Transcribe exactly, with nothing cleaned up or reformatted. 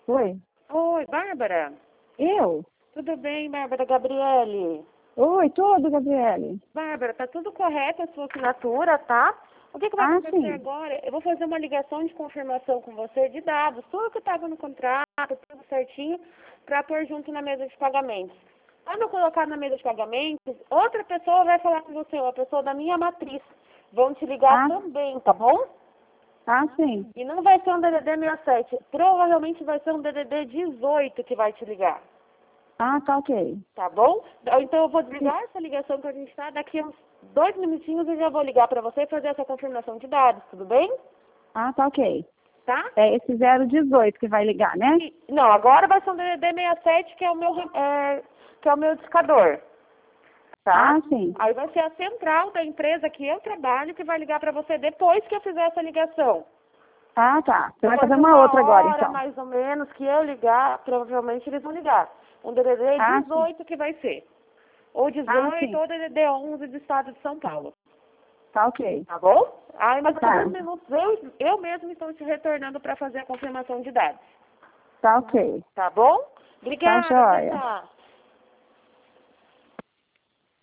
Oi. Oi, Bárbara. Eu? Tudo bem, Bárbara? Gabriele. Oi, tudo, Gabriele. Bárbara, tá tudo correto a sua assinatura, tá? O que, que vai Ah, acontecer sim. agora? Eu vou fazer uma ligação de confirmação com você de dados, tudo que estava no contrato, tudo certinho, para pôr junto na mesa de pagamentos. Quando eu colocar na mesa de pagamentos, outra pessoa vai falar com você, uma pessoa da minha matriz. Vão te ligar Ah, também, tá bom? ah, sim. E não vai ser um D D D sessenta e sete, provavelmente vai ser um D D D dezoito que vai te ligar. Ah, tá ok. Tá bom? Então eu vou desligar essa ligação que a gente está. Daqui a uns dois minutinhos eu já vou ligar para você e fazer essa confirmação de dados, tudo bem? Ah, tá ok. Tá? É esse zero dezoito que vai ligar, né? E- não, agora vai ser um D D D sessenta e sete que é o meu, re- é, que é o meu discador. Tá? Ah, sim. Aí vai ser a central da empresa que eu trabalho que vai ligar para você depois que eu fizer essa ligação. Ah, tá. Você vai Depois fazer de uma uma outra agora, hora, então. mais ou menos, que eu ligar, provavelmente eles vão ligar. Um D D D Ah, sim. dezoito que vai ser. Ou Ah, dezoito sim. ou D D D onze do estado de São Paulo. Tá ok. Tá bom? Ai, mas Tá. alguns minutos eu, eu mesmo estou te retornando para fazer a confirmação de dados. Tá ok. Tá bom? Tá Obrigada, joia. tchau.